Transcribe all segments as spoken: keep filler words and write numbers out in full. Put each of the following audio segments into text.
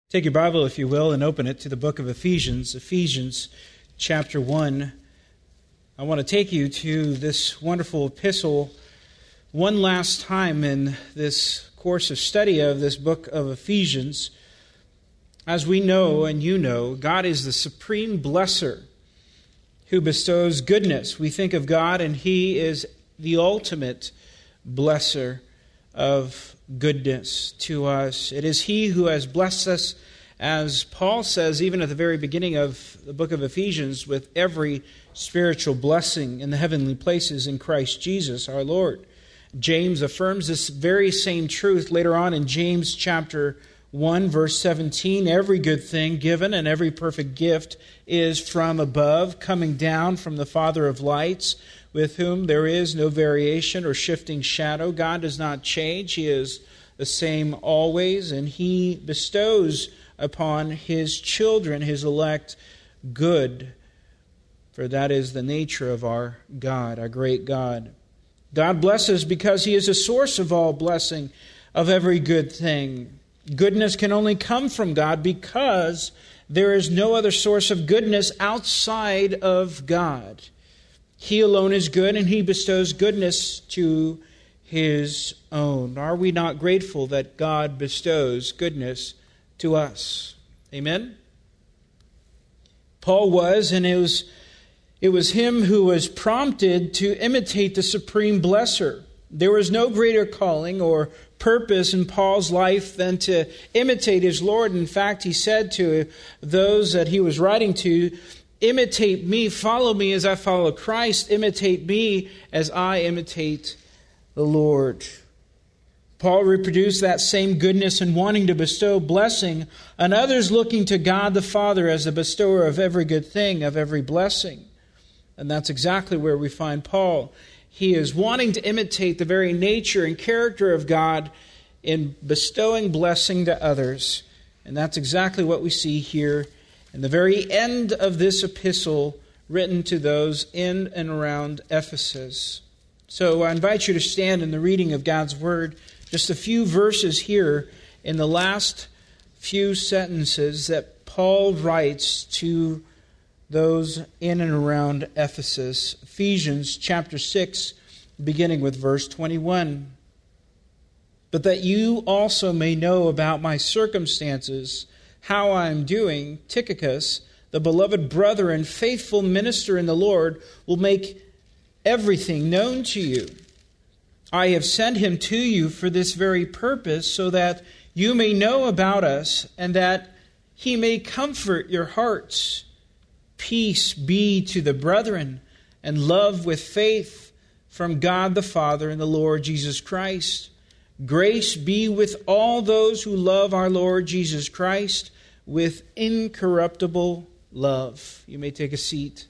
Take your Bible, if you will, and open it to the book of Ephesians, Ephesians chapter one. I want to take you to this wonderful epistle one last time in this course of study of this book of Ephesians. As we know and you know, God is the supreme blesser who bestows goodness. We think of God and He is the ultimate blesser of goodness to us. It is He who has blessed us, as Paul says, even at the very beginning of the book of Ephesians, with every spiritual blessing in the heavenly places in Christ Jesus our Lord. James affirms this very same truth later on in James chapter one, verse seventeen. Every good thing given and every perfect gift is from above, coming down from the Father of lights, with whom there is no variation or shifting shadow. God does not change. He is the same always, and He bestows upon His children, His elect, good. For that is the nature of our God, our great God. God blesses because He is a source of all blessing, of every good thing. Goodness can only come from God because there is no other source of goodness outside of God. He alone is good, and He bestows goodness to His own. Are we not grateful that God bestows goodness to us? Amen? Paul was, and it was, it was him who was prompted to imitate the supreme blesser. There was no greater calling or purpose in Paul's life than to imitate his Lord. In fact, he said to those that he was writing to, imitate me, follow me as I follow Christ, imitate me as I imitate the Lord. Paul reproduced that same goodness in wanting to bestow blessing on others, looking to God the Father as the bestower of every good thing, of every blessing. And that's exactly where we find Paul. He is wanting to imitate the very nature and character of God in bestowing blessing to others. And that's exactly what we see here in the very end of this epistle written to those in and around Ephesus. So I invite you to stand in the reading of God's Word. Just a few verses here in the last few sentences that Paul writes to those in and around Ephesus. Ephesians chapter six, beginning with verse twenty-one. But that you also may know about my circumstances, how I am doing, Tychicus, the beloved brother and faithful minister in the Lord, will make everything known to you. I have sent him to you for this very purpose, so that you may know about us, and that he may comfort your hearts. Peace be to the brethren, and love with faith from God the Father and the Lord Jesus Christ. Grace be with all those who love our Lord Jesus Christ with incorruptible love. You may take a seat.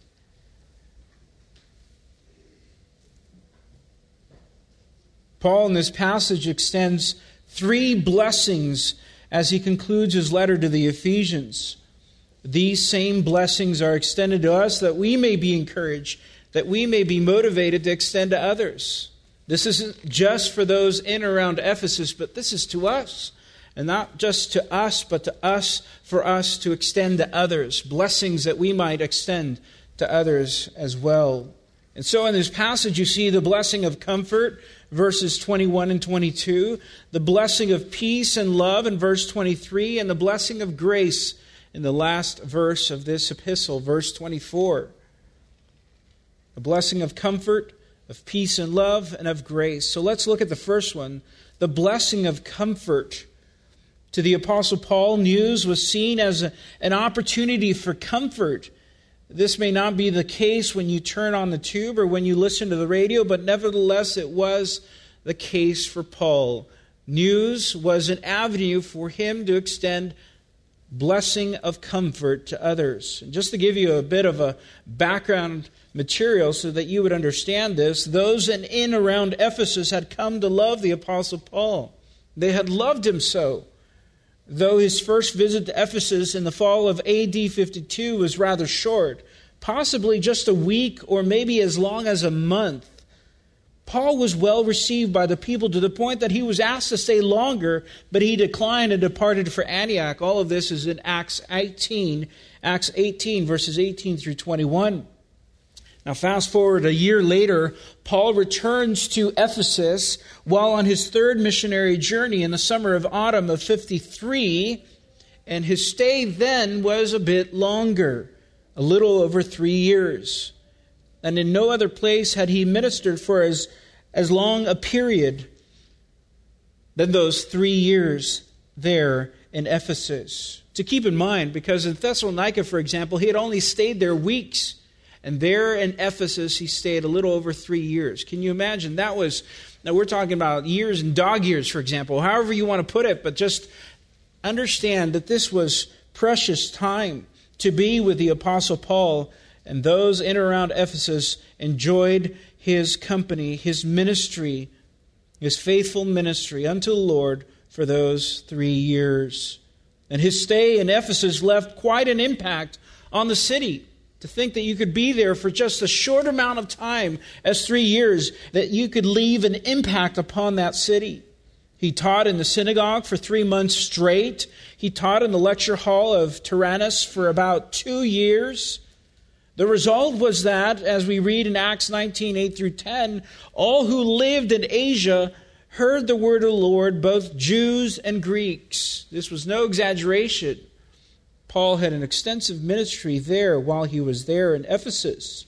Paul in this passage extends three blessings as he concludes his letter to the Ephesians. These same blessings are extended to us that we may be encouraged, that we may be motivated to extend to others. This isn't just for those in and around Ephesus, but this is to us. And not just to us, but to us, for us to extend to others. Blessings that we might extend to others as well. And so in this passage you see the blessing of comfort, verses twenty-one and twenty-two. The blessing of peace and love in verse twenty-three. And the blessing of grace in the last verse of this epistle, verse twenty-four. A blessing of comfort, of peace and love, and of grace. So let's look at the first one, the blessing of comfort. To the Apostle Paul, news was seen as a, an opportunity for comfort. This may not be the case when you turn on the tube or when you listen to the radio, but nevertheless it was the case for Paul. News was an avenue for him to extend blessing of comfort to others. And just to give you a bit of a background material so that you would understand this, those in and around Ephesus had come to love the Apostle Paul. They had loved him so. Though his first visit to Ephesus in the fall of A D fifty-two was rather short, possibly just a week or maybe as long as a month, Paul was well received by the people to the point that he was asked to stay longer, but he declined and departed for Antioch. All of this is in Acts eighteen, Acts eighteen, verses eighteen through twenty-one. Now fast forward a year later, Paul returns to Ephesus while on his third missionary journey in the summer of autumn of fifty-three, and his stay then was a bit longer, a little over three years. And in no other place had he ministered for as, as long a period than those three years there in Ephesus. To keep in mind, because in Thessalonica, for example, he had only stayed there weeks. And there in Ephesus, he stayed a little over three years. Can you imagine? That was, now we're talking about years and dog years, for example, however you want to put it, but just understand that this was precious time to be with the Apostle Paul, and those in and around Ephesus enjoyed his company, his ministry, his faithful ministry unto the Lord for those three years. And his stay in Ephesus left quite an impact on the city. To think that you could be there for just a short amount of time as three years, that you could leave an impact upon that city. He taught in the synagogue for three months straight. He taught in the lecture hall of Tyrannus for about two years. The result was that, as we read in Acts nineteen, eight through ten, all who lived in Asia heard the word of the Lord, both Jews and Greeks. This was no exaggeration. Paul had an extensive ministry there while he was there in Ephesus.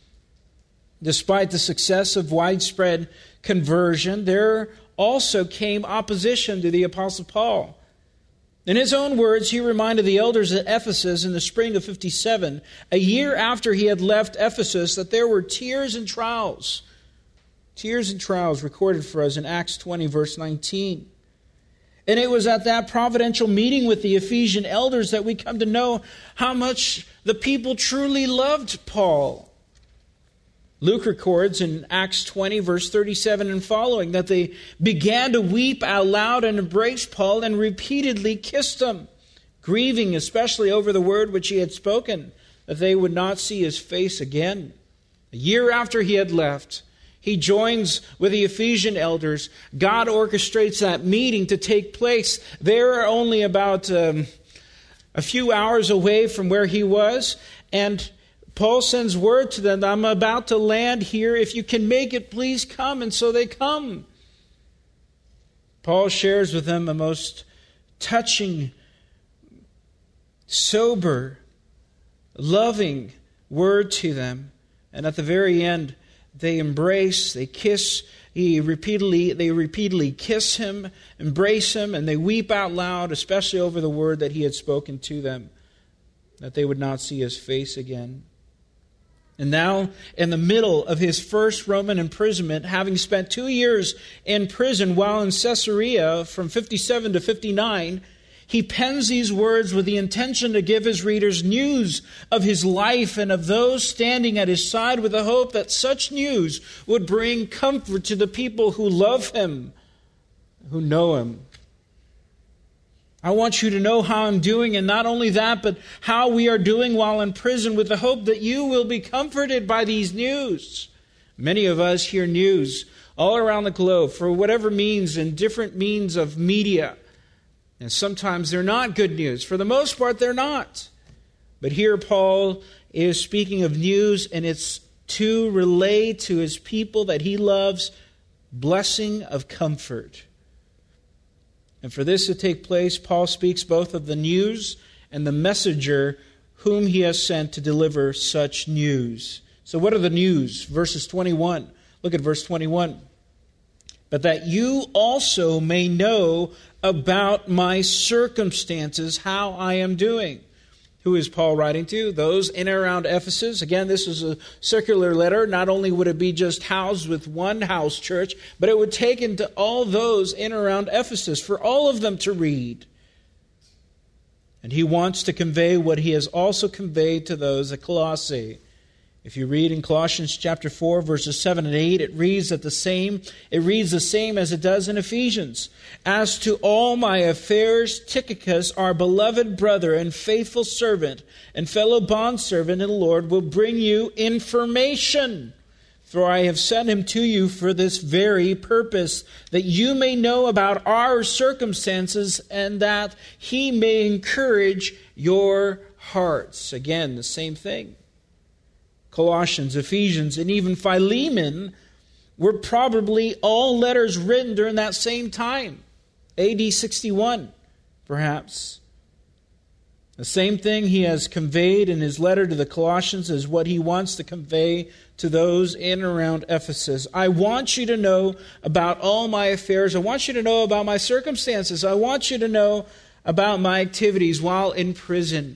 Despite the success of widespread conversion, there also came opposition to the Apostle Paul. In his own words, he reminded the elders at Ephesus in the spring of fifty-seven, a year after he had left Ephesus, that there were tears and trials. Tears and trials recorded for us in Acts twenty, verse nineteen. And it was at that providential meeting with the Ephesian elders that we come to know how much the people truly loved Paul. Luke records in Acts twenty, verse thirty-seven and following, that they began to weep out loud and embrace Paul and repeatedly kissed him, grieving especially over the word which he had spoken, that they would not see his face again. A year after he had left, he joins with the Ephesian elders. God orchestrates that meeting to take place. They're only about um, a few hours away from where he was. And Paul sends word to them, I'm about to land here. If you can make it, please come. And so they come. Paul shares with them a most touching, sober, loving word to them. And at the very end, they embrace, they kiss, he repeatedly, they repeatedly kiss him, embrace him, and they weep out loud, especially over the word that he had spoken to them, that they would not see his face again. And now, in the middle of his first Roman imprisonment, having spent two years in prison while in Caesarea from fifty-seven to fifty-nine, he pens these words with the intention to give his readers news of his life and of those standing at his side, with the hope that such news would bring comfort to the people who love him, who know him. I want you to know how I'm doing, and not only that, but how we are doing while in prison, with the hope that you will be comforted by these news. Many of us hear news all around the globe for whatever means and different means of media. And sometimes they're not good news. For the most part, they're not. But here Paul is speaking of news, and it's to relay to his people that he loves, blessing of comfort. And for this to take place, Paul speaks both of the news and the messenger whom he has sent to deliver such news. So what are the news? Verses twenty-one. Look at verse twenty-one. But that you also may know about my circumstances, how I am doing. Who is Paul writing to? Those in and around Ephesus. Again, this is a circular letter. Not only would it be just housed with one house church, but it would take into all those in and around Ephesus for all of them to read. And he wants to convey what he has also conveyed to those at Colossae. If you read in Colossians chapter four, verses seven and eight, it reads that the same, it reads the same as it does in Ephesians. As to all my affairs, Tychicus, our beloved brother and faithful servant and fellow bondservant in the Lord, will bring you information. For I have sent him to you for this very purpose, that you may know about our circumstances and that he may encourage your hearts. Again, the same thing. Colossians, Ephesians, and even Philemon were probably all letters written during that same time, A D sixty-one, perhaps. The same thing he has conveyed in his letter to the Colossians is what he wants to convey to those in and around Ephesus. I want you to know about all my affairs. I want you to know about my circumstances. I want you to know about my activities while in prison.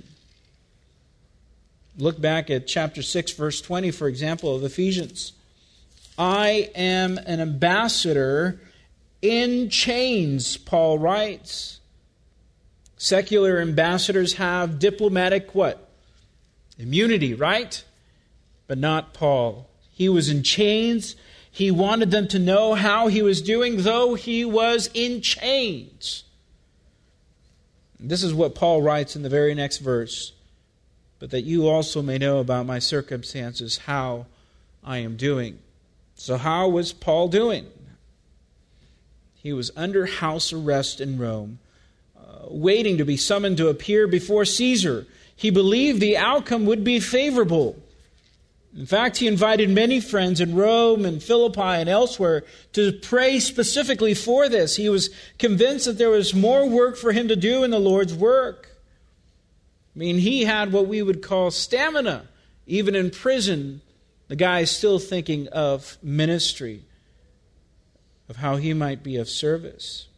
Look back at chapter six, verse twenty, for example, of Ephesians. I am an ambassador in chains, Paul writes. Secular ambassadors have diplomatic what? Immunity, right? But not Paul. He was in chains. He wanted them to know how he was doing, though he was in chains. This is what Paul writes in the very next verse. But that you also may know about my circumstances, how I am doing. So how was Paul doing? He was under house arrest in Rome, uh, waiting to be summoned to appear before Caesar. He believed the outcome would be favorable. In fact, he invited many friends in Rome and Philippi and elsewhere to pray specifically for this. He was convinced that there was more work for him to do in the Lord's work. I mean, he had what we would call stamina. Even in prison, the guy is still thinking of ministry, of how he might be of service.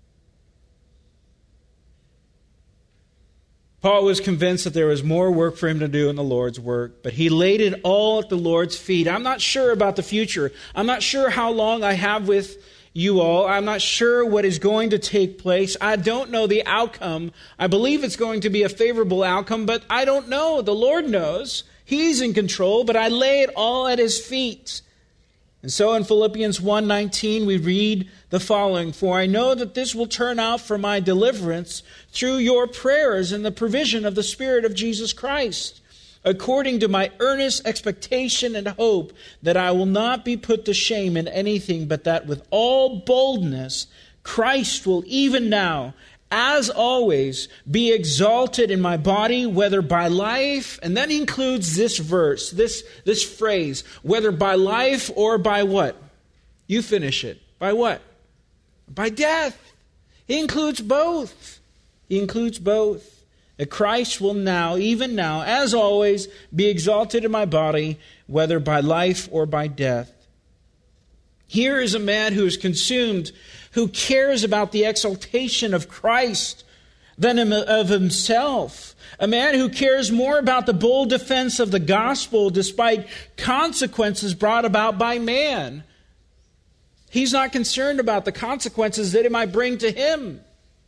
Paul was convinced that there was more work for him to do in the Lord's work, but he laid it all at the Lord's feet. I'm not sure about the future. I'm not sure how long I have with you all. I'm not sure what is going to take place. I don't know the outcome. I believe it's going to be a favorable outcome, but I don't know. The Lord knows. He's in control, but I lay it all at his feet. And so in Philippians one nineteen, we read the following, For I know that this will turn out for my deliverance through your prayers and the provision of the Spirit of Jesus Christ, according to my earnest expectation and hope that I will not be put to shame in anything, but that with all boldness Christ will even now, as always, be exalted in my body, whether by life, and then he includes this verse, this, this phrase, whether by life or by what? You finish it. By what? By death. He includes both. He includes both. That Christ will now, even now, as always, be exalted in my body, whether by life or by death. Here is a man who is consumed, who cares about the exaltation of Christ than of himself. A man who cares more about the bold defense of the gospel despite consequences brought about by man. He's not concerned about the consequences that it might bring to him.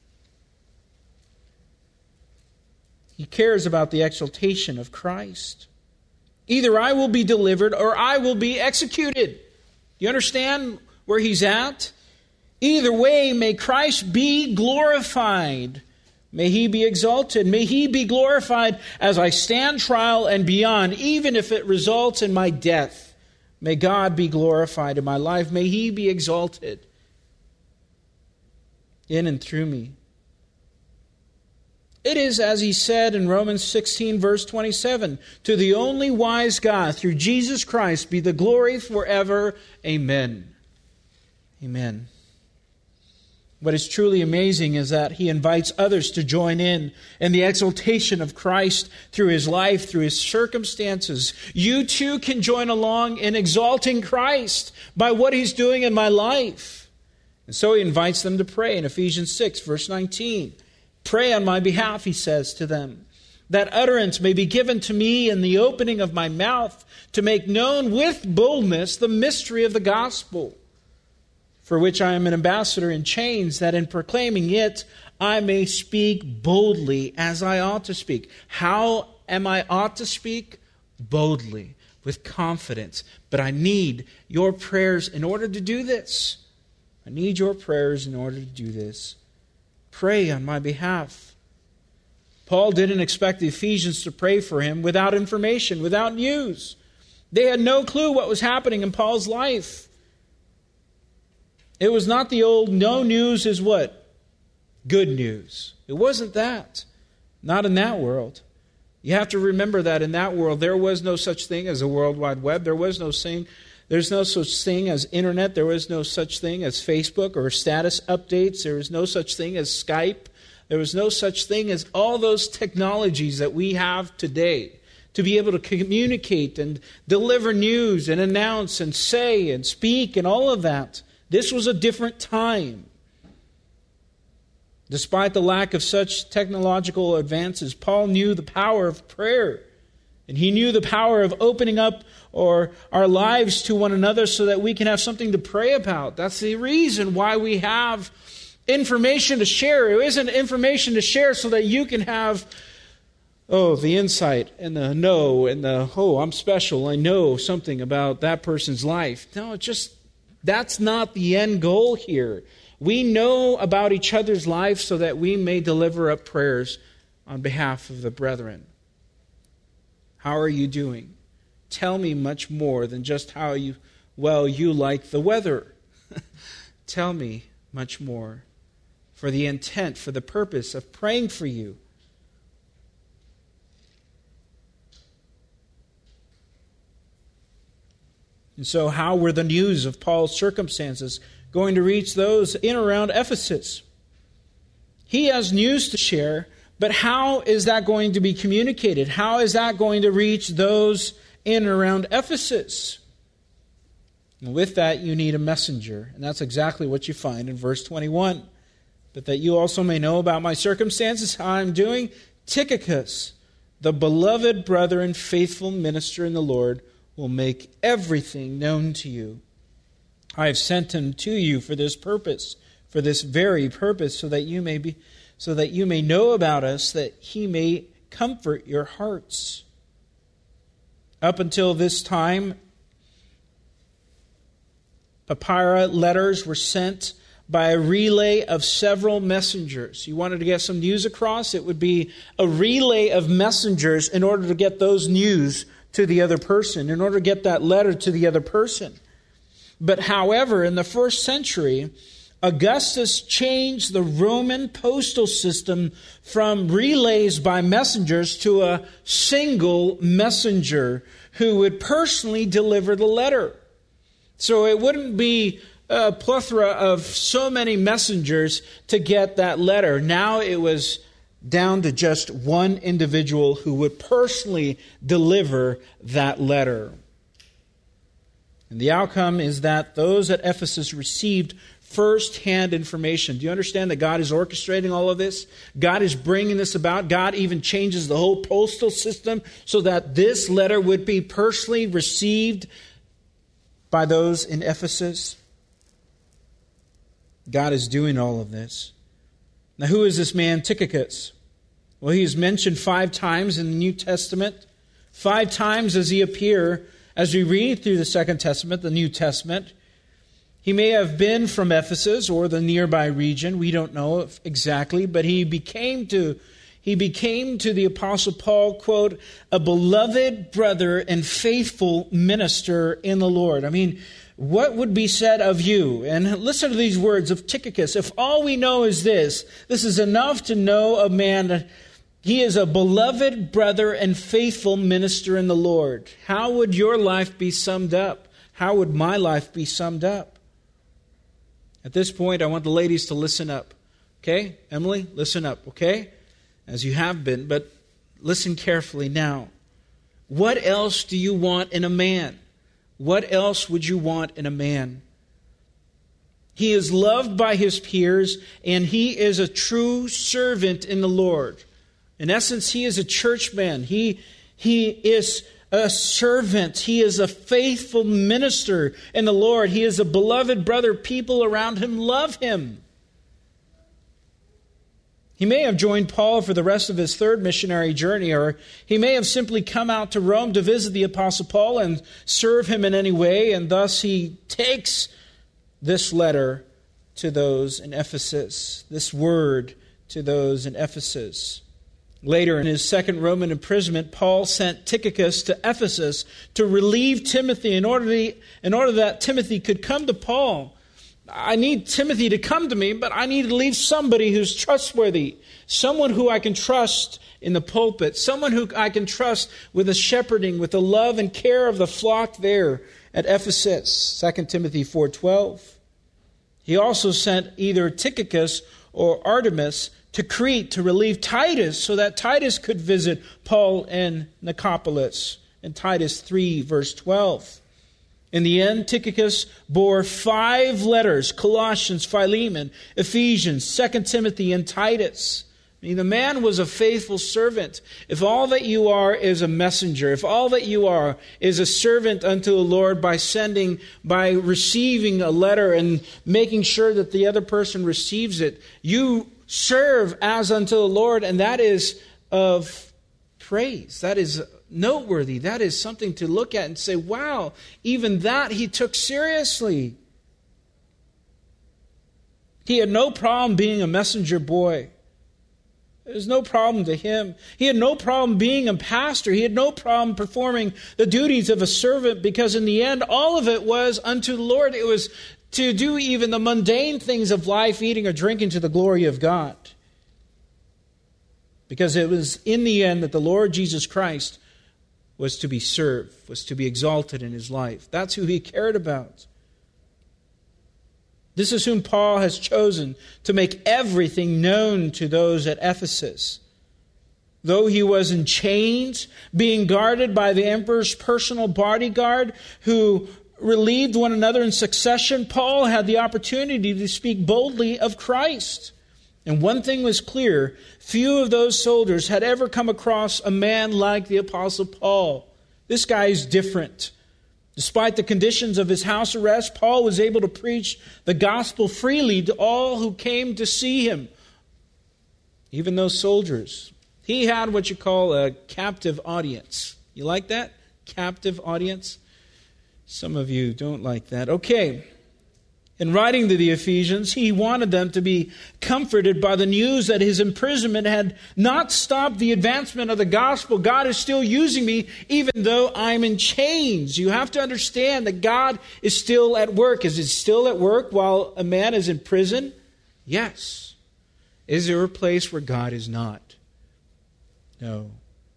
He cares about the exaltation of Christ. Either I will be delivered or I will be executed. You understand where he's at? Either way, may Christ be glorified. May he be exalted. May he be glorified as I stand trial and beyond, even if it results in my death. May God be glorified in my life. May he be exalted in and through me. It is as he said in Romans sixteen, verse twenty-seven, to the only wise God, through Jesus Christ, be the glory forever. Amen. Amen. What is truly amazing is that he invites others to join in in the exaltation of Christ through his life, through his circumstances. You too can join along in exalting Christ by what he's doing in my life. And so he invites them to pray in Ephesians six, verse nineteen. Pray on my behalf, he says to them, that utterance may be given to me in the opening of my mouth to make known with boldness the mystery of the gospel, for which I am an ambassador in chains, that in proclaiming it I may speak boldly as I ought to speak. How am I ought to speak? Boldly, with confidence. But I need your prayers in order to do this. I need your prayers in order to do this. Pray on my behalf. Paul didn't expect the Ephesians to pray for him without information, without news. They had no clue what was happening in Paul's life. It was not the old no news is what? Good news. It wasn't that. Not in that world. You have to remember that in that world, there was no such thing as a World Wide Web. There was no thing, there's no such thing as internet. There was no such thing as Facebook or status updates. There was no such thing as Skype. There was no such thing as all those technologies that we have today to be able to communicate and deliver news and announce and say and speak and all of that. This was a different time. Despite the lack of such technological advances, Paul knew the power of prayer. And he knew the power of opening up or our lives to one another so that we can have something to pray about. That's the reason why we have information to share. It isn't information to share so that you can have, oh, the insight and the know and the, oh, I'm special. I know something about that person's life. No, it just, that's not the end goal here. We know about each other's lives so that we may deliver up prayers on behalf of the brethren. How are you doing? Tell me much more than just how you well you like the weather. Tell me much more for the intent, for the purpose of praying for you. And so how were the news of Paul's circumstances going to reach those in around Ephesus? He has news to share, but how is that going to be communicated? How is that going to reach those in and around Ephesus? And with that, you need a messenger. And that's exactly what you find in verse twenty-one. But that you also may know about my circumstances, how I'm doing, Tychicus, the beloved brother and faithful minister in the Lord, will make everything known to you. I have sent him to you for this purpose, for this very purpose, so that you may be, so that you may know about us, that he may comfort your hearts. Up until this time, papyri letters were sent by a relay of several messengers. You wanted to get some news across, it would be a relay of messengers in order to get those news to the other person, in order to get that letter to the other person. But however, in the first century, Augustus changed the Roman postal system from relays by messengers to a single messenger who would personally deliver the letter. So it wouldn't be a plethora of so many messengers to get that letter. Now it was down to just one individual who would personally deliver that letter. And the outcome is that those at Ephesus received first-hand information. Do you understand that God is orchestrating all of this? God is bringing this about. God even changes the whole postal system so that this letter would be personally received by those in Ephesus. God is doing all of this. Now, who is this man Tychicus? Well, he is mentioned five times in the New Testament. Five times does he appear as we read through the Second Testament, the New Testament. He may have been from Ephesus or the nearby region. We don't know exactly, but he became to he became to the Apostle Paul, quote, a beloved brother and faithful minister in the Lord. I mean, what would be said of you? And listen to these words of Tychicus. If all we know is this, this is enough to know a man that he is a beloved brother and faithful minister in the Lord. How would your life be summed up? How would my life be summed up? At this point, I want the ladies to listen up. Okay? Emily, listen up, okay? As you have been, but listen carefully now. What else do you want in a man? What else would you want in a man? He is loved by his peers, and he is a true servant in the Lord. In essence, he is a churchman. He, he is a servant. He is a faithful minister in the Lord. He is a beloved brother. People around him love him. He may have joined Paul for the rest of his third missionary journey, or he may have simply come out to Rome to visit the Apostle Paul and serve him in any way, and thus he takes this letter to those in Ephesus, this word to those in Ephesus. Later in his second Roman imprisonment, Paul sent Tychicus to Ephesus to relieve Timothy in order, to, in order that Timothy could come to Paul. I need Timothy to come to me, but I need to leave somebody who's trustworthy, someone who I can trust in the pulpit, someone who I can trust with the shepherding, with the love and care of the flock there at Ephesus, Second Timothy four twelve. He also sent either Tychicus or Artemas to Crete to relieve Titus so that Titus could visit Paul in Nicopolis in Titus three verse twelve. In the end, Tychicus bore five letters: Colossians, Philemon, Ephesians, Second Timothy, and Titus. I mean, the man was a faithful servant. If all that you are is a messenger, if all that you are is a servant unto the Lord by sending, by receiving a letter and making sure that the other person receives it, you serve as unto the Lord, and that is of praise. That is noteworthy. That is something to look at and say, wow, even that he took seriously. He had no problem being a messenger boy. There's no problem to him. He had no problem being a pastor. He had no problem performing the duties of a servant, because in the end, all of it was unto the Lord. It was to do even the mundane things of life, eating or drinking, to the glory of God. Because it was in the end that the Lord Jesus Christ was to be served, was to be exalted in his life. That's who he cared about. This is whom Paul has chosen to make everything known to those at Ephesus. Though he was in chains, being guarded by the emperor's personal bodyguard who relieved one another in succession, Paul had the opportunity to speak boldly of Christ. And one thing was clear: few of those soldiers had ever come across a man like the Apostle Paul. This guy is different. Despite the conditions of his house arrest, Paul was able to preach the gospel freely to all who came to see him, even those soldiers. He had what you call a captive audience. You like that? Captive audience? Some of you don't like that. Okay. In writing to the Ephesians, he wanted them to be comforted by the news that his imprisonment had not stopped the advancement of the gospel. God is still using me even though I'm in chains. You have to understand that God is still at work. Is it still at work while a man is in prison? Yes. Is there a place where God is not? No.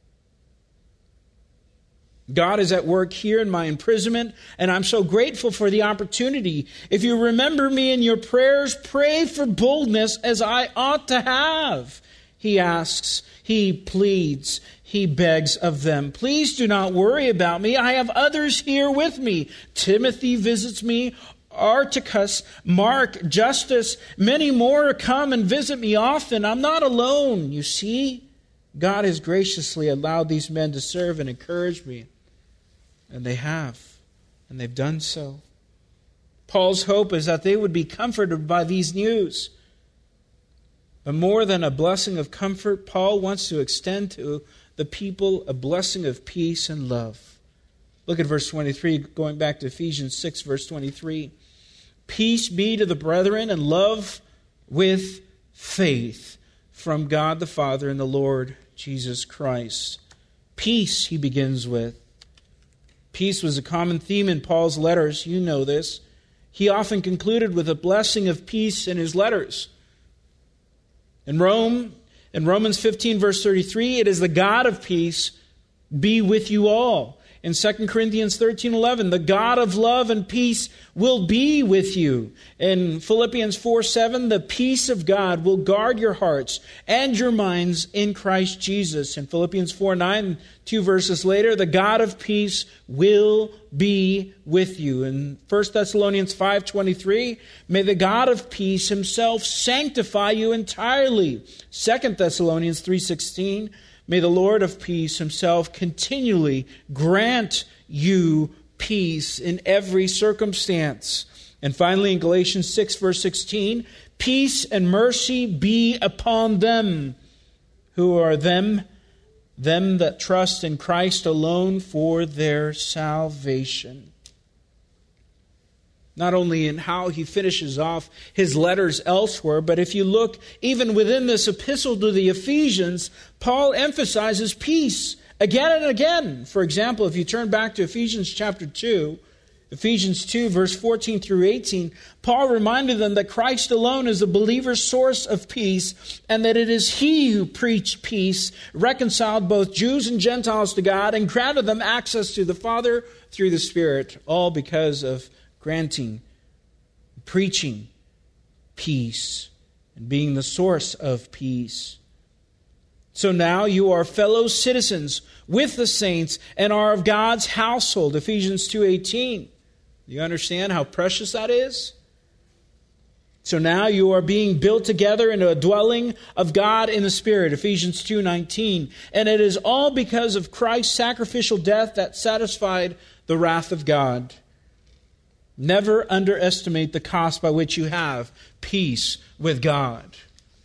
God is at work here in my imprisonment, and I'm so grateful for the opportunity. If you remember me in your prayers, pray for boldness as I ought to have. He asks, he pleads, he begs of them. Please do not worry about me. I have others here with me. Timothy visits me. Articus, Mark, Justus, many more come and visit me often. I'm not alone, you see. God has graciously allowed these men to serve and encourage me. And they have. And they've done so. Paul's hope is that they would be comforted by these news. But more than a blessing of comfort, Paul wants to extend to the people a blessing of peace and love. Look at verse twenty-three, going back to Ephesians six, verse twenty-three. Peace be to the brethren and love with faith from God the Father and the Lord Jesus Christ. Peace, he begins with. Peace was a common theme in Paul's letters. You know this. He often concluded with a blessing of peace in his letters. In Rome, in Romans fifteen, verse thirty-three, it is the God of peace be with you all. In Second Corinthians thirteen eleven, the God of love and peace will be with you. In Philippians four seven, the peace of God will guard your hearts and your minds in Christ Jesus. In Philippians four nine, two verses later, the God of peace will be with you. In First Thessalonians five twenty-three, may the God of peace himself sanctify you entirely. Second Thessalonians three sixteen, may the Lord of peace himself continually grant you peace in every circumstance. And finally, in Galatians six, verse sixteen, peace and mercy be upon them. Who are them? Them that trust in Christ alone for their salvation. not only in how he finishes off his letters elsewhere, but if you look even within this epistle to the Ephesians, Paul emphasizes peace again and again. For example, if you turn back to Ephesians chapter two, Ephesians two, verse fourteen through eighteen, Paul reminded them that Christ alone is the believer's source of peace, and that it is He who preached peace, reconciled both Jews and Gentiles to God, and granted them access to the Father through the Spirit, all because of granting, preaching peace, and being the source of peace. So now you are fellow citizens with the saints and are of God's household, Ephesians two eighteen. You understand how precious that is? So now you are being built together into a dwelling of God in the Spirit, Ephesians two nineteen. And it is all because of Christ's sacrificial death that satisfied the wrath of God. Never underestimate the cost by which you have peace with God.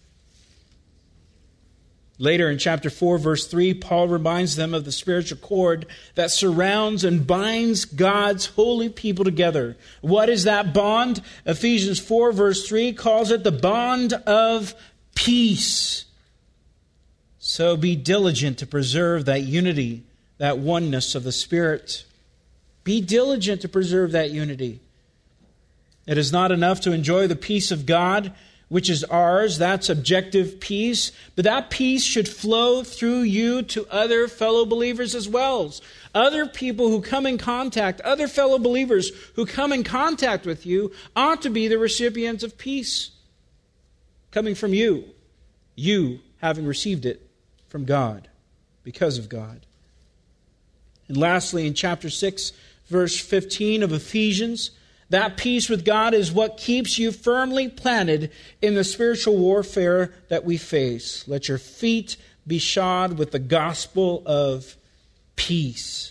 Later in chapter four, verse three, Paul reminds them of the spiritual cord that surrounds and binds God's holy people together. What is that bond? Ephesians four, verse three calls it the bond of peace. So be diligent to preserve that unity, that oneness of the Spirit. Be diligent to preserve that unity. It is not enough to enjoy the peace of God, which is ours. That's objective peace. But that peace should flow through you to other fellow believers as well. Other people who come in contact, other fellow believers who come in contact with you ought to be the recipients of peace coming from you. You having received it from God, because of God. And lastly, in chapter six, verse fifteen of Ephesians, that peace with God is what keeps you firmly planted in the spiritual warfare that we face. Let your feet be shod with the gospel of peace.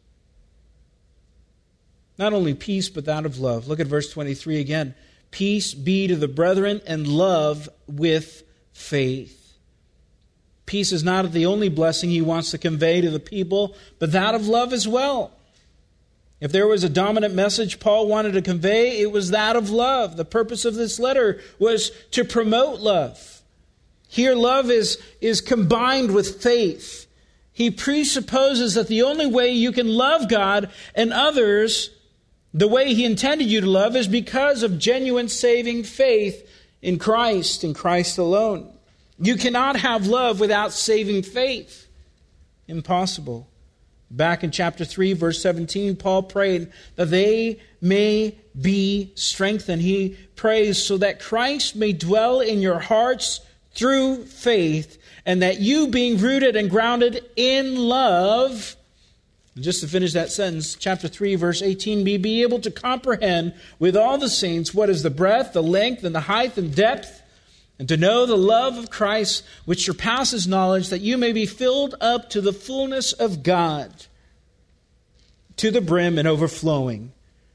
Not only peace, but that of love. Look at verse twenty-three again. Peace be to the brethren and love with faith. Peace is not the only blessing he wants to convey to the people, but that of love as well. If there was a dominant message Paul wanted to convey, it was that of love. The purpose of this letter was to promote love. Here love is, is combined with faith. He presupposes that the only way you can love God and others the way He intended you to love is because of genuine saving faith in Christ, in Christ alone. You cannot have love without saving faith. Impossible. Back in chapter three, verse seventeen, Paul prayed that they may be strengthened. He prays so that Christ may dwell in your hearts through faith, and that you, being rooted and grounded in love, just to finish that sentence, chapter three, verse eighteen, may be able to comprehend with all the saints what is the breadth, the length, and the height and depth, and to know the love of Christ, which surpasses knowledge, that you may be filled up to the fullness of God, to the brim and overflowing.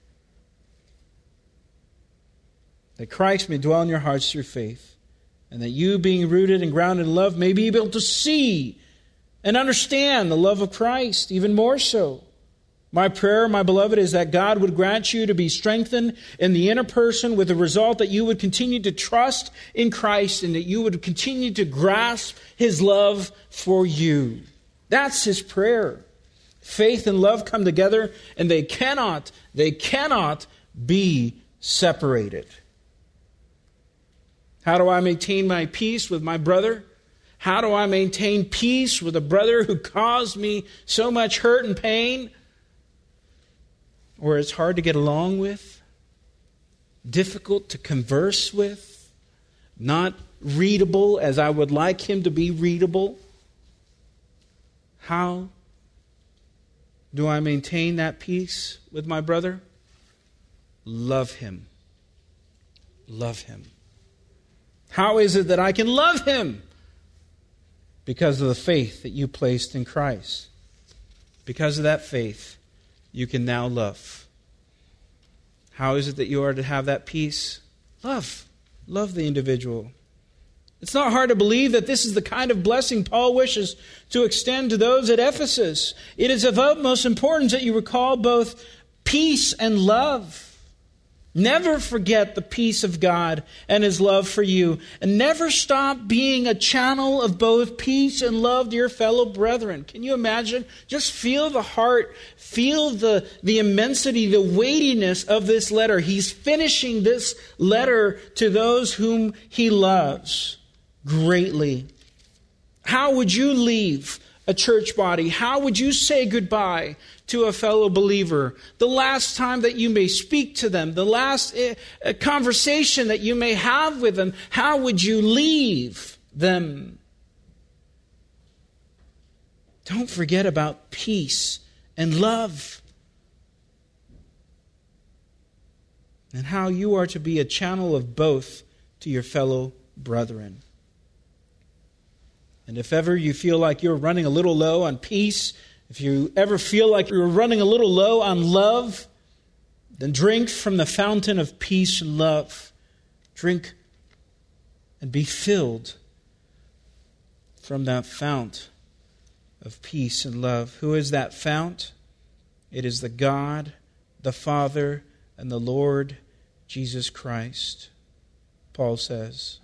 That Christ may dwell in your hearts through faith, and that you, being rooted and grounded in love, may be able to see and understand the love of Christ even more so. My prayer, my beloved, is that God would grant you to be strengthened in the inner person, with the result that you would continue to trust in Christ and that you would continue to grasp His love for you. That's His prayer. Faith and love come together, and they cannot, they cannot be separated. How do I maintain my peace with my brother? How do I maintain peace with a brother who caused me so much hurt and pain? Or it's hard to get along with, difficult to converse with, not readable as I would like him to be readable. How do I maintain that peace with my brother? Love him. Love him. How is it that I can love him? Because of the faith that you placed in Christ. Because of that faith, you can now love. How is it that you are to have that peace? Love. Love the individual. It's not hard to believe that this is the kind of blessing Paul wishes to extend to those at Ephesus. It is of utmost importance that you recall both peace and love. Never forget the peace of God and His love for you. And never stop being a channel of both peace and love to your fellow brethren. Can you imagine? Just feel the heart, feel the, the immensity, the weightiness of this letter. He's finishing this letter to those whom he loves greatly. How would you leave a church body? How would you say goodbye to a fellow believer? The last time that you may speak to them, the last uh, conversation that you may have with them, how would you leave them? Don't forget about peace and love, and how you are to be a channel of both to your fellow brethren. And if ever you feel like you're running a little low on peace, if you ever feel like you're running a little low on love, then drink from the fountain of peace and love. Drink and be filled from that fount of peace and love. Who is that fount? It is the God, the Father, and the Lord Jesus Christ, Paul says.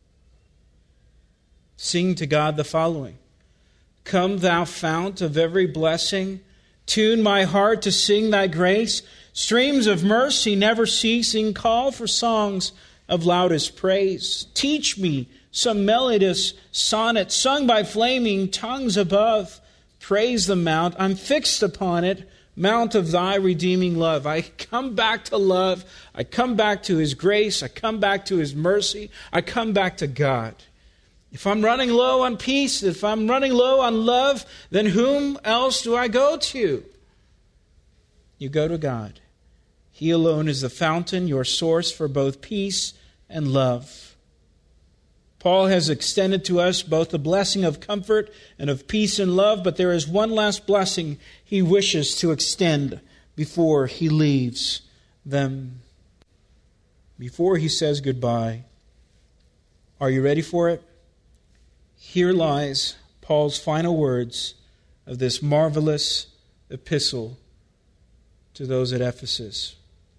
Sing to God the following. Come, thou fount of every blessing, tune my heart to sing thy grace. Streams of mercy never ceasing, call for songs of loudest praise. Teach me some melodious sonnet sung by flaming tongues above. Praise the mount, I'm fixed upon it, mount of thy redeeming love. I come back to love. I come back to His grace. I come back to His mercy. I come back to God. If I'm running low on peace, if I'm running low on love, then whom else do I go to? You go to God. He alone is the fountain, your source for both peace and love. Paul has extended to us both the blessing of comfort and of peace and love, but there is one last blessing he wishes to extend before he leaves them. Before he says goodbye. Are you ready for it? Here lies Paul's final words of this marvelous epistle to those at Ephesus.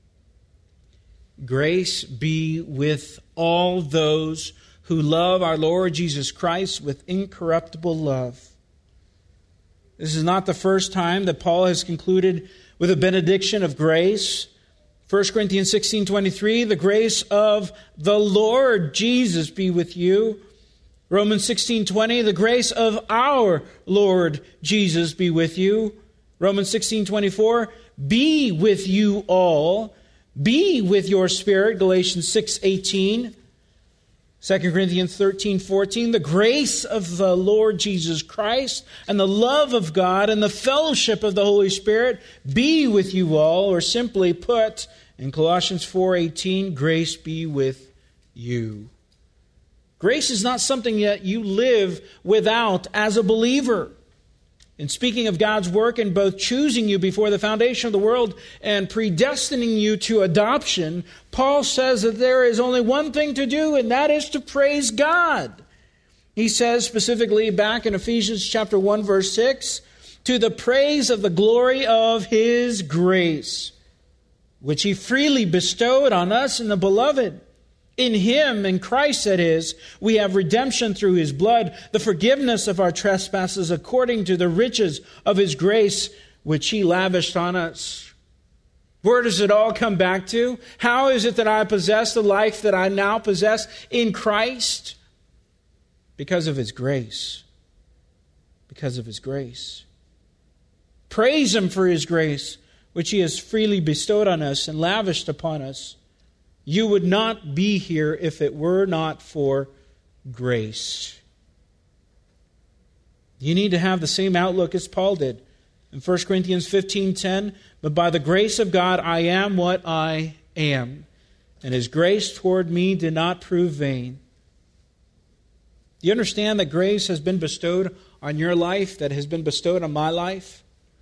Grace be with all those who love our Lord Jesus Christ with incorruptible love. This is not the first time that Paul has concluded with a benediction of grace. First Corinthians sixteen twenty-three, the grace of the Lord Jesus be with you. Romans sixteen twenty, the grace of our Lord Jesus be with you. Romans sixteen twenty-four, be with you all. Be with your spirit. Galatians six eighteen. Second Corinthians thirteen fourteen, the grace of the Lord Jesus Christ and the love of God and the fellowship of the Holy Spirit be with you all. Or simply put, in Colossians four eighteen, grace be with you. Grace is not something that you live without as a believer. In speaking of God's work in both choosing you before the foundation of the world and predestining you to adoption, Paul says that there is only one thing to do, and that is to praise God. He says specifically back in Ephesians chapter one, verse six, to the praise of the glory of His grace, which He freely bestowed on us in the Beloved. In Him, in Christ that is, we have redemption through His blood, the forgiveness of our trespasses according to the riches of His grace, which He lavished on us. Where does it all come back to? How is it that I possess the life that I now possess in Christ? Because of His grace. Because of His grace. Praise Him for His grace, which He has freely bestowed on us and lavished upon us. You would not be here if it were not for grace. You need to have the same outlook as Paul did. In First Corinthians fifteen ten, but by the grace of God I am what I am, and His grace toward me did not prove vain. Do you understand that grace has been bestowed on your life, that has been bestowed on my life?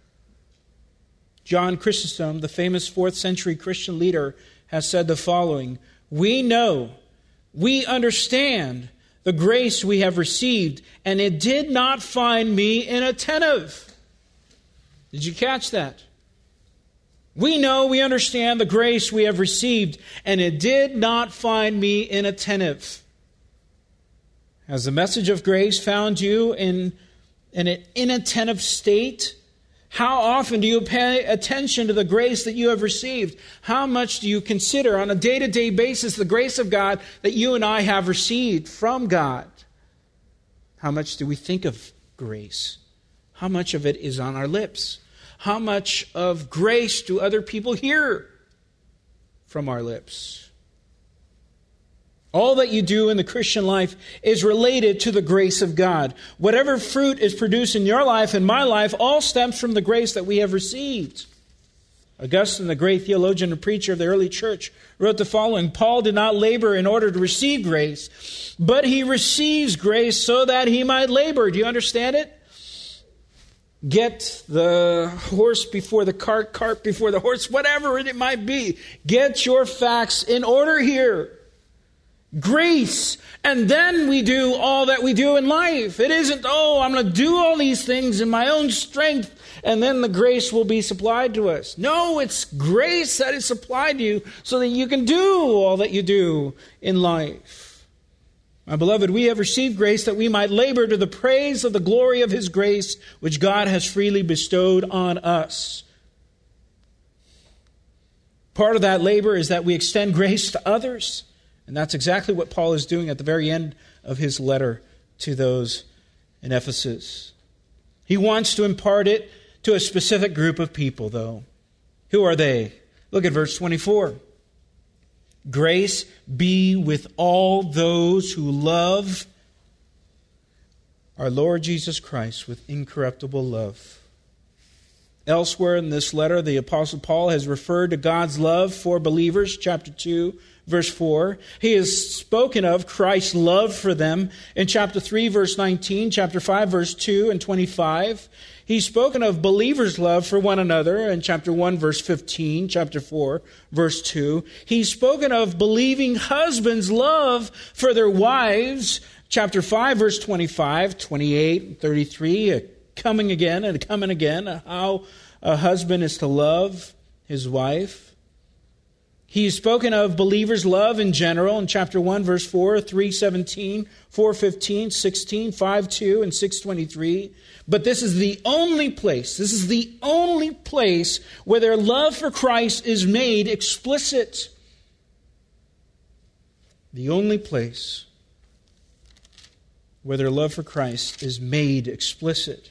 John Chrysostom, the famous fourth century Christian leader, has said the following: we know, we understand the grace we have received, and it did not find me inattentive. Did you catch that? We know, we understand the grace we have received, and it did not find me inattentive. Has the message of grace found you in, in an inattentive state? How often do you pay attention to the grace that you have received? How much do you consider on a day-to-day basis the grace of God that you and I have received from God? How much do we think of grace? How much of it is on our lips? How much of grace do other people hear from our lips? All that you do in the Christian life is related to the grace of God. Whatever fruit is produced in your life and my life all stems from the grace that we have received. Augustine, the great theologian and preacher of the early church, wrote the following: Paul did not labor in order to receive grace, but he receives grace so that he might labor. Do you understand it? Get the horse before the cart, cart before the horse, whatever it might be. Get your facts in order here. Grace, and then we do all that we do in life. It isn't, oh, I'm going to do all these things in my own strength, and then the grace will be supplied to us. No, it's grace that is supplied to you so that you can do all that you do in life. My beloved, we have received grace that we might labor to the praise of the glory of His grace, which God has freely bestowed on us. Part of that labor is that we extend grace to others. And that's exactly what Paul is doing at the very end of his letter to those in Ephesus. He wants to impart it to a specific group of people, though. Who are they? Look at verse twenty-four. Grace be with all those who love our Lord Jesus Christ with incorruptible love. Elsewhere in this letter, the Apostle Paul has referred to God's love for believers, chapter two, verse four. He has spoken of Christ's love for them in chapter three, verse nineteen, chapter five, verse two and twenty-five. He's spoken of believers' love for one another in chapter one, verse fifteen, chapter four, verse two. He's spoken of believing husbands' love for their wives, chapter five, verse twenty-five, twenty-eight, thirty-three, coming again and coming again, how a husband is to love his wife. He's spoken of believers' love in general in chapter one, verse four, three seventeen, four fifteen, sixteen, five two, and six twenty-three. But this is the only place, this is the only place where their love for Christ is made explicit. The only place where their love for Christ is made explicit.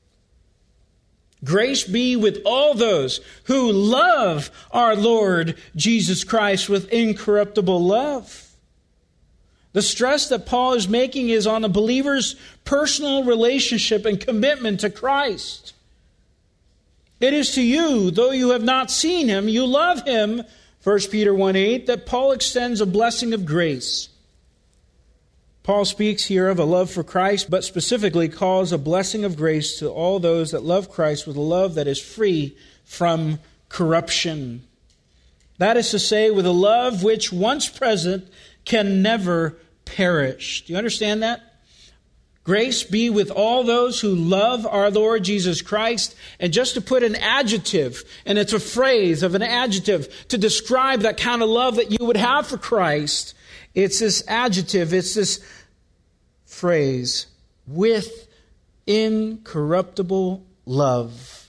Grace be with all those who love our Lord Jesus Christ with incorruptible love. The stress that Paul is making is on the believer's personal relationship and commitment to Christ. It is to you, though you have not seen Him, you love Him, First Peter one eight, that Paul extends a blessing of grace. Paul speaks here of a love for Christ, but specifically calls a blessing of grace to all those that love Christ with a love that is free from corruption. That is to say, with a love which, once present, can never perish. Do you understand that? Grace be with all those who love our Lord Jesus Christ. And just to put an adjective, and it's a phrase of an adjective to describe that kind of love that you would have for Christ, it's this adjective, it's this phrase, with incorruptible love.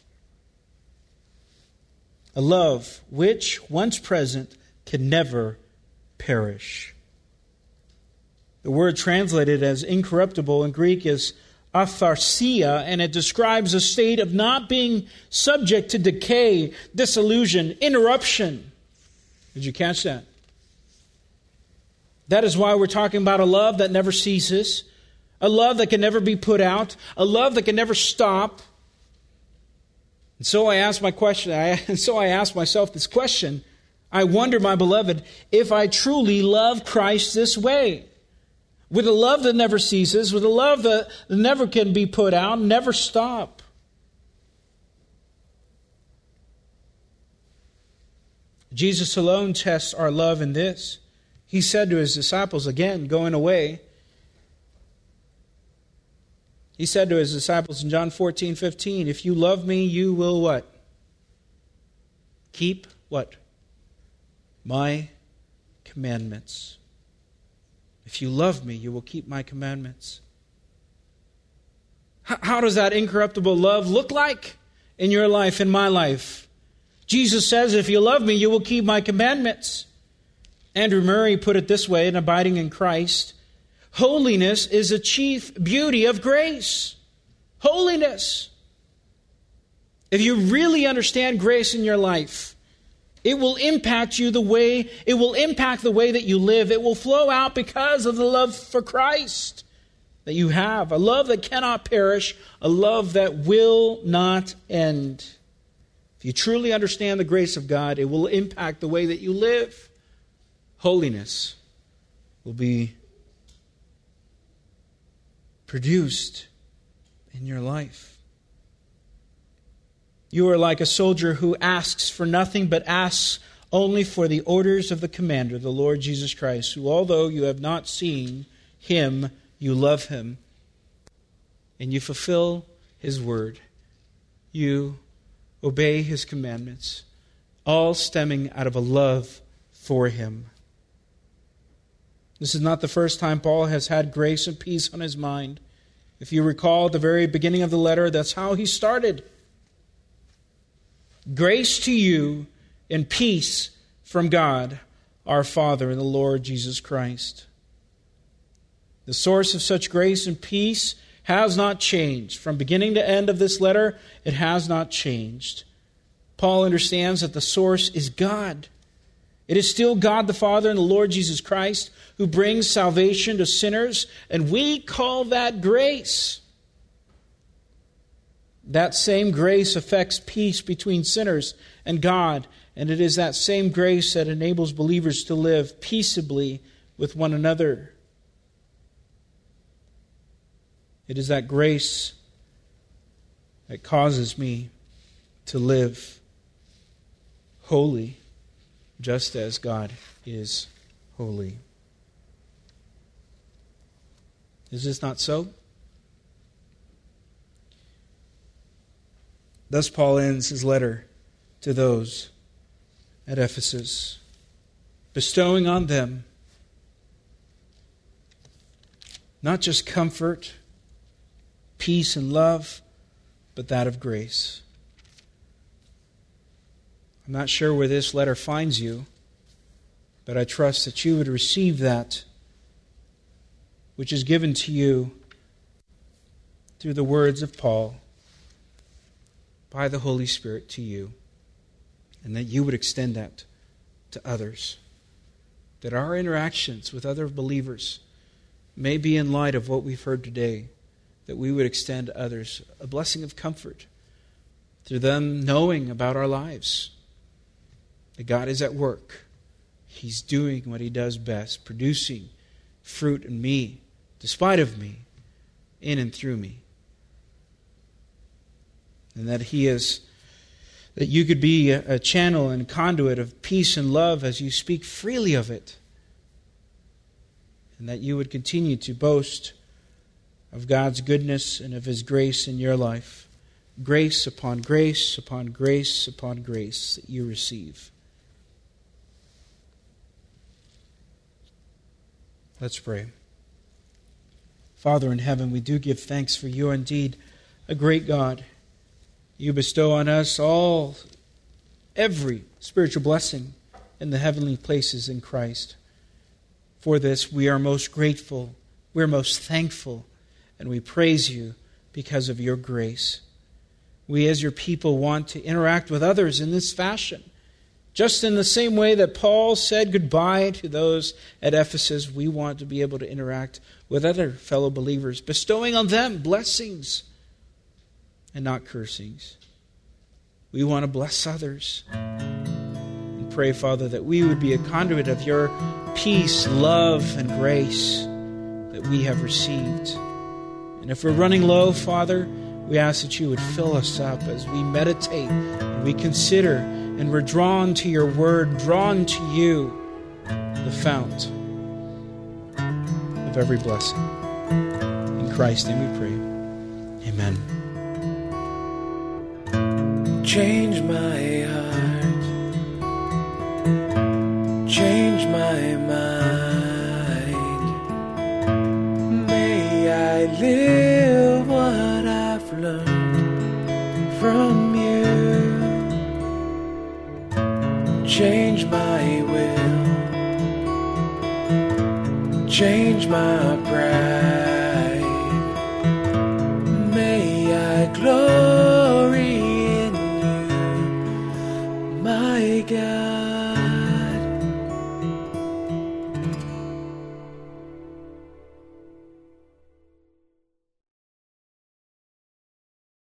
A love which, once present, can never perish. The word translated as incorruptible in Greek is aphasia, and it describes a state of not being subject to decay, dissolution, interruption. Did you catch that? That is why we're talking about a love that never ceases, a love that can never be put out, a love that can never stop. And so I ask my question, I, and so I ask myself this question. I wonder, my beloved, if I truly love Christ this way, with a love that never ceases, with a love that never can be put out, never stop. Jesus alone tests our love in this. He said to His disciples, again, going away, He said to His disciples in John fourteen fifteen, if you love me, you will what? Keep what? My commandments. If you love me, you will keep my commandments. How, how does that incorruptible love look like in your life, in my life? Jesus says, if you love me, you will keep my commandments. Andrew Murray put it this way in Abiding in Christ: holiness is the chief beauty of grace. Holiness. If you really understand grace in your life, it will impact you the way, it will impact the way that you live. It will flow out because of the love for Christ that you have. A love that cannot perish, a love that will not end. If you truly understand the grace of God, it will impact the way that you live. Holiness will be produced in your life. You are like a soldier who asks for nothing but asks only for the orders of the commander, the Lord Jesus Christ, who although you have not seen him, you love him, and you fulfill his word. You obey his commandments, all stemming out of a love for him. This is not the first time Paul has had grace and peace on his mind. If you recall at the very beginning of the letter, that's how he started. Grace to you and peace from God, our Father, and the Lord Jesus Christ. The source of such grace and peace has not changed. From beginning to end of this letter, it has not changed. Paul understands that the source is God. It is still God the Father and the Lord Jesus Christ who brings salvation to sinners, and we call that grace. That same grace affects peace between sinners and God, and it is that same grace that enables believers to live peaceably with one another. It is that grace that causes me to live holy, just as God is holy. Is this not so? Thus Paul ends his letter to those at Ephesus, bestowing on them not just comfort, peace, and love, but that of grace. I'm not sure where this letter finds you, but I trust that you would receive that which is given to you through the words of Paul by the Holy Spirit to you, and that you would extend that to others. That our interactions with other believers may be in light of what we've heard today, that we would extend to others a blessing of comfort through them knowing about our lives, that God is at work. He's doing what He does best, producing fruit in me, despite of me, in and through me. And that He is, that you could be a, a channel and conduit of peace and love as you speak freely of it. And that you would continue to boast of God's goodness and of His grace in your life. Grace upon grace upon grace upon grace that you receive. Let's pray. Father in heaven, we do give thanks for You are indeed a great God. You bestow on us all, every spiritual blessing in the heavenly places in Christ. For this we are most grateful, we're most thankful, and we praise You because of Your grace. We as Your people want to interact with others in this fashion. Just in the same way that Paul said goodbye to those at Ephesus, we want to be able to interact with other fellow believers, bestowing on them blessings and not cursings. We want to bless others. And pray, Father, that we would be a conduit of Your peace, love, and grace that we have received. And if we're running low, Father, we ask that You would fill us up as we meditate and we consider and we're drawn to Your word, drawn to You, the fount of every blessing. In Christ's name we pray. Amen. Change my heart, from you. Change my will, change my pride. May I glory in you, my God.